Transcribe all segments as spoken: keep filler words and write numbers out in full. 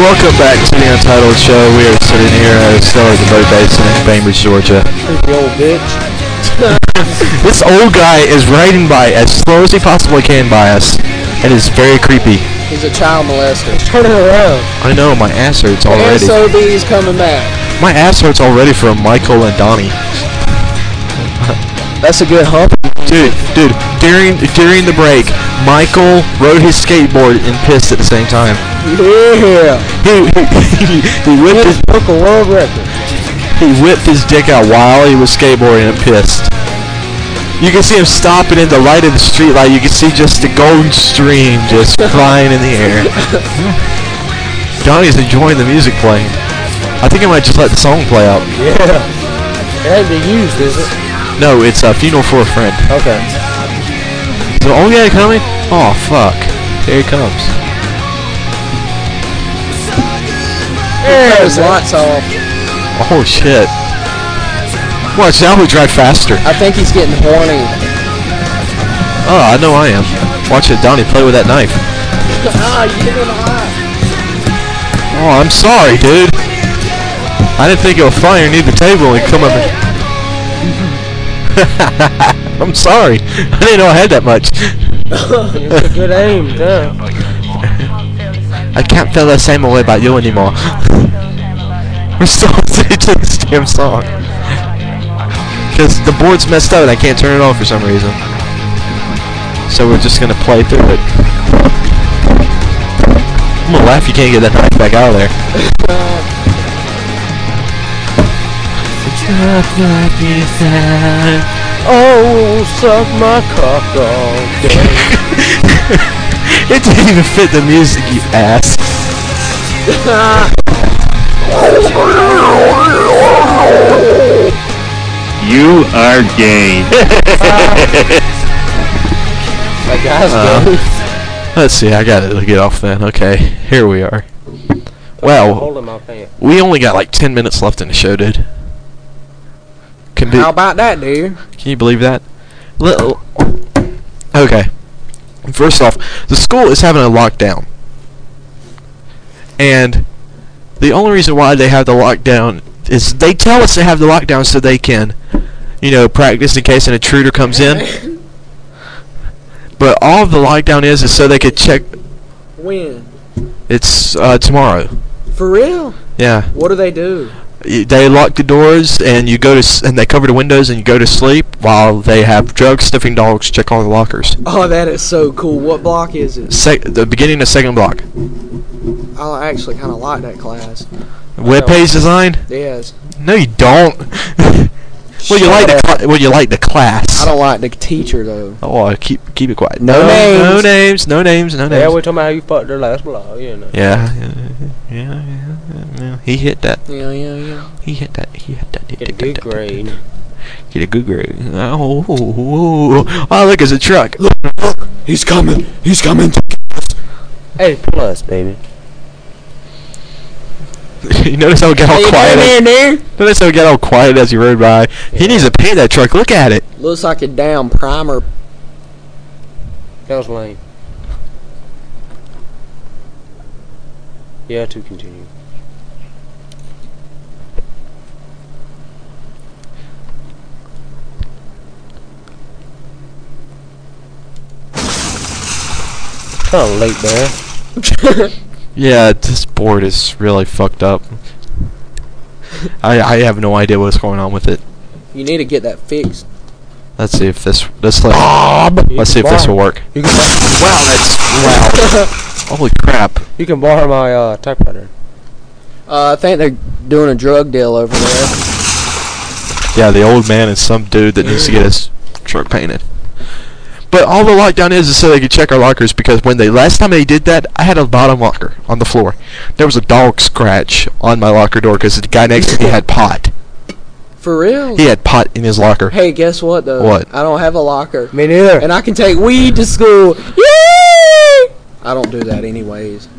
welcome back to the Untitled Show. We are sitting here at Stellar Boat Basin in Bainbridge, Georgia. Creepy old bitch. This old guy is riding by as slow as he possibly can by us. It is very creepy. He's a child molester. Turn it around. I know, my ass hurts The already. S O B's coming back. My ass hurts already from Michael and Donnie. That's a good hump. Dude, dude, during during the break, Michael rode his skateboard and pissed at the same time. Yeah. He, he, he whipped his Broke a world record. he whipped his dick out while he was skateboarding and pissed. You can see him stopping in the light of the street light. You can see just the golden stream just flying in the air. Donnie's enjoying the music playing. I think I might just let the song play out. Yeah. It hasn't been used, is it? No, it's a funeral for a friend. Okay. So, oh yeah, coming? Oh fuck! Here he comes. Cut his lights off. Oh shit! Watch now, we drive faster. I think he's getting horny. Oh, I know I am. Watch it, Donnie play with that knife. Ah, you hit him high. Oh, I'm sorry, dude. I didn't think it was funny underneath the table and come up and... I'm sorry. I didn't know I had that much. It's a good aim, yeah. I can't feel the same way about you anymore. We're still listening to this damn song. Because the board's messed up and I can't turn it on for some reason. So we're just going to play through it. I'm going to laugh you can't get that knife back out of there. Oh, suck my cock all day. It didn't even fit the music, you ass. You are gay. That guy's Uh, gay. Let's see, I gotta get off then. Okay, here we are. I'm Well, holding my pants. we only got like ten minutes left in the show, dude. Can, be, How about that, dude? can you believe that? Little. Okay. First off, the school is having a lockdown. And the only reason why they have the lockdown is they tell us they have the lockdown so they can, you know, practice in case an intruder comes in. But all the lockdown is is so they could check. When? It's uh, tomorrow. For real? Yeah. What do they do? Y- They lock the doors and you go to s- and they cover the windows and you go to sleep while they have drug sniffing dogs check all the lockers. Oh, that is so cool. What block is it? Sec- the beginning of second block. I actually kind of like that class. Web page design? Yes. No, you don't. well, you like the cla- well, you like the class. I don't like the teacher, though. Oh, keep keep it quiet. No no names. No names. No names. No names. Yeah, we're talking about how you fucked their last blow, you know. Yeah, yeah, yeah, yeah, yeah. He hit that. Yeah, yeah, yeah. He hit that. He hit that. Get a good grade. Get a good grade. Oh, oh, oh, oh, look, it's a truck. He's coming. He's coming. eighty plus, baby. You notice how it got all quiet? Hey, there, Notice how it got all quiet as he rode by. He Yeah. needs to paint that truck. Look at it. Looks like a damn primer. That was lame. Yeah, to continue. Kind of late there. Yeah, this board is really fucked up. I I have no idea what's going on with it. You need to get that fixed. Let's see if this this let, let's see if this will work. You can borrow, Wow, that's loud. Holy crap. you can borrow my uh, typewriter. Uh, I think they're doing a drug deal over there. Yeah, the old man is some dude that needs to get his truck painted. But all the lockdown is is so they can check our lockers because when they last time they did that, I had a bottom locker on the floor. There was a dog scratch on my locker door because the guy next to me had pot. For real? He had pot in his locker. Hey, guess what, though? What? I don't have a locker. Me neither. And I can take weed to school. Yay! I don't do that anyways.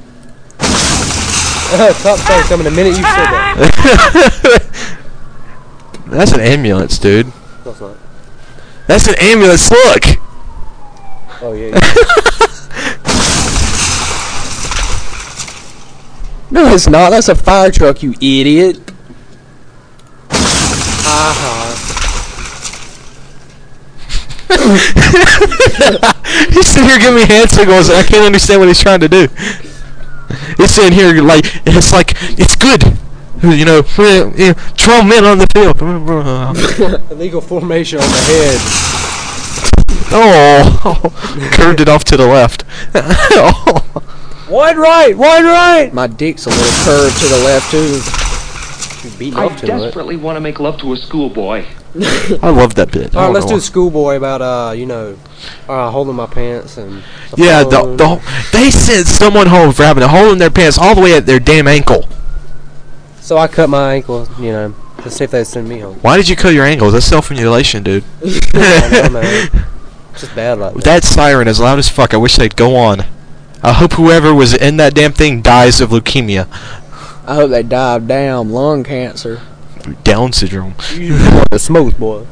Top thing coming the minute you said that. That's an ambulance, dude. No, it's not. That's an ambulance. Look. Oh yeah. yeah. No, it's not. That's a fire truck, you idiot. Uh-huh. He's sitting here giving me hand signals, and I can't understand what he's trying to do. He's sitting here like it's like it's good, you know. You know twelve men on the field. Illegal formation on the head. Oh, curved it off to the left. Oh. Wide right, wide right. My dick's a little curved to the left too. You beat I off to it. desperately want to make love to a schoolboy. I love that bit. All I right, don't let's know do why. schoolboy about uh, you know, uh, holding my pants and. The Yeah, the, phone. the they sent someone home for having a hole in their pants all the way at their damn ankle. So I cut my ankle, you know, to see if they send me home. Why did you cut your ankle? That's self-mutilation, dude. I know, man. It's just bad like that. That siren is loud as fuck. I wish they'd go on. I hope whoever was in that damn thing dies of leukemia. I hope they die of damn lung cancer. Down syndrome. The smooth boy.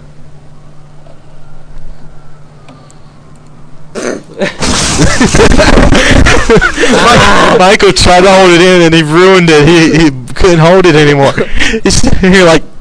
Mike, Michael tried to hold it in and he ruined it. He, he couldn't hold it anymore. He's sitting here like.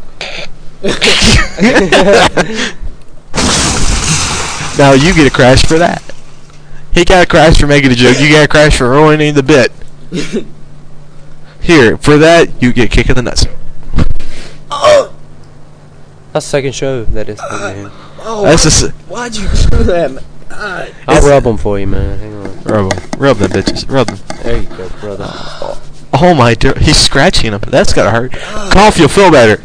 Now you get a crash for that. He got a crash for making a joke. You got a crash for ruining the bit. Here, for that, you get kick in the nuts. Oh, That's the second show that is. Man. oh That's a s- why'd you do that, man? God. I'll rub them for you, man. Hang on. Rub them. Rub them, bitches. Rub them. There you go, brother. Oh my dear. He's scratching them. That's gotta hurt. Cough, you'll feel better.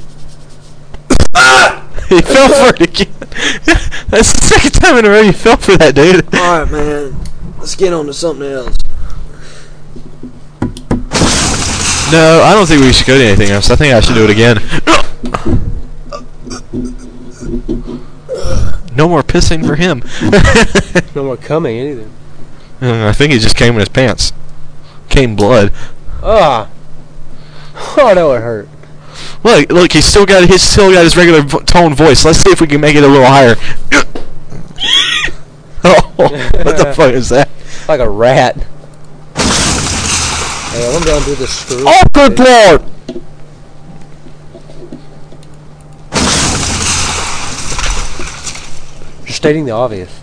He fell for it again. That's the second time in a row you fell for that, dude. Alright, man. Let's get on to something else. No, I don't think we should go to anything else. I think I should do it again. No more pissing for him. No more coming either. Uh, I think he just came in his pants. Came blood. Ah. Oh, that would hurt. Look, look, he's still got he's still got his regular vo- tone voice. Let's see if we can make it a little higher. Oh, what the fuck is that? Like a rat. Hey, I'm going to do the screw. Oh, good lord! You're stating the obvious.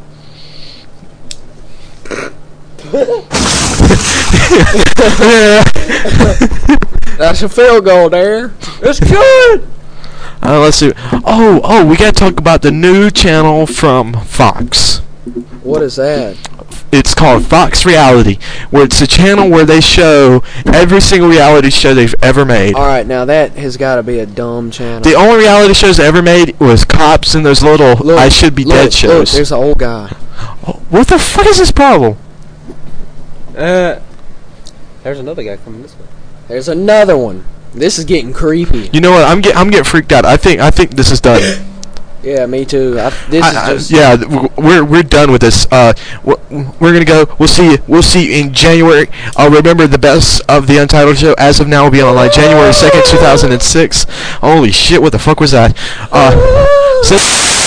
That's a field goal there. It's good! Uh, let's see. Oh, oh, we gotta talk about the new channel from Fox. What is that? It's called Fox Reality, where it's a channel where they show every single reality show they've ever made. Alright, now that has got to be a dumb channel. The only reality shows they ever made was Cops and those little Look, I Should Be look, Dead Look, shows. there's an old guy. Oh, what the fuck is this problem? Uh, there's another guy coming this way. There's another one. This is getting creepy. You know what? I'm get I'm getting freaked out. I think I think this is done. Yeah, me too. I, this I- I- is just... yeah, w- we're we're done with this. Uh, we're, we're gonna go. We'll see. We'll see you in January. Uh, remember, the best of the Untitled show as of now will be online January second, two thousand and six. Holy shit! What the fuck was that? Uh, so